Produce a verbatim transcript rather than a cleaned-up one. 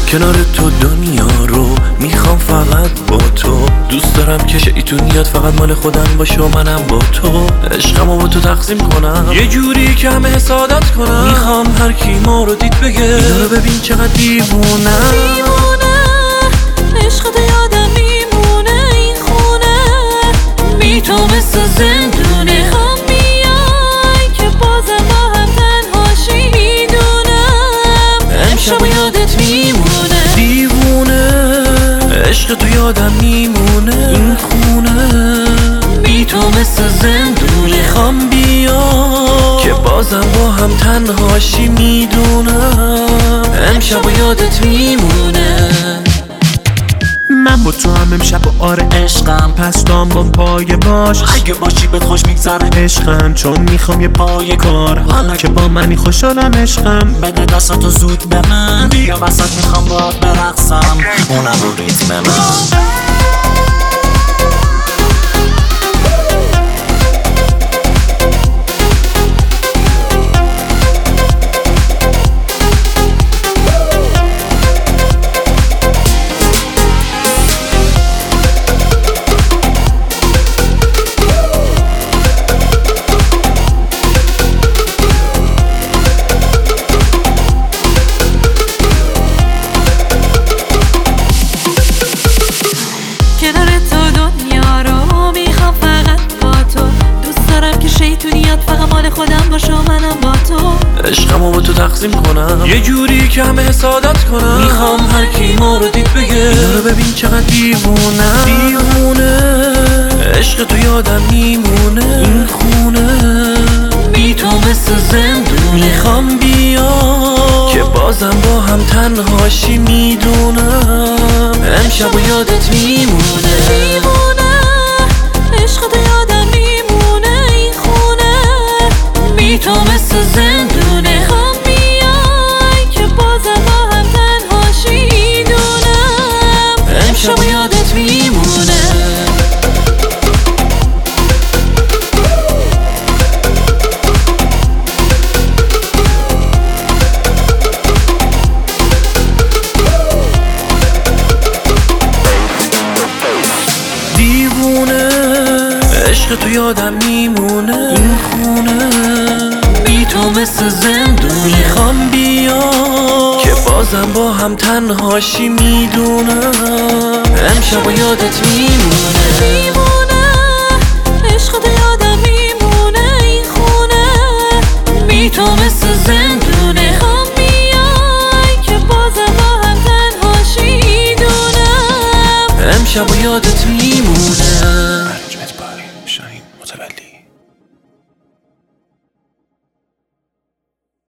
کنار تو دنیا رو میخوام فقط با تو. دوست دارم که شیطونیات فقط مال خودم باشه و منم با تو. عشقمو با تو تقسیم کنم یه جوری که همه حسادت کنم. میخوام هر کی ما رو دید بگه اینا رو ببین چقدر دیوونه. دیوونه عشق تو یادم میمونه. این خونه بی تو مثل زندونه. هم بیای که بازم با هم تنهاشی. میدونم امشب یادت میمونه. دیوونه عشق تو یادم میمونه. این خونه بی تو مثل زندونه. خوام بیا که بازم با هم تنهاشی. میدونم امشب یادت میمونه. من با تو هم امشب و آره عشقم. پس دام با پای باش اگه باشی بهت خوش میگذره عشقم، چون میخوام یه پای کار. حالا که با منی خوشحالم عشقم. بده دستاتو زود به من. بیا وسط میخوام باهات برقصم اونم رو ریتم من. خودم باشه و منم با تو. عشقمو با تو تقسیم کنم یه جوری که همه حسادت کنم. میخوام هر کی ما رو دید بگه اینا رو ببین چقدر دیوونه. دیوونه عشق تو یادم میمونه. این خونه بی تو مثل زندونه. میخوام بیا که بازم با هم تنهاشی. میدونم امشب یادت میمونه. دیوونه عشق تو یادم میمونه. این خونه بی تو مثل زندونه. هم بیای که بازم با هم تنهاشی. میدونم امشب یادت میمونه. دیوونه عشق تو یادم میمونه. این خونه بی تو مثل زندونه. میخوام بیا که بازم با هم تنهاشی. میدونم امشب یادت میمونه.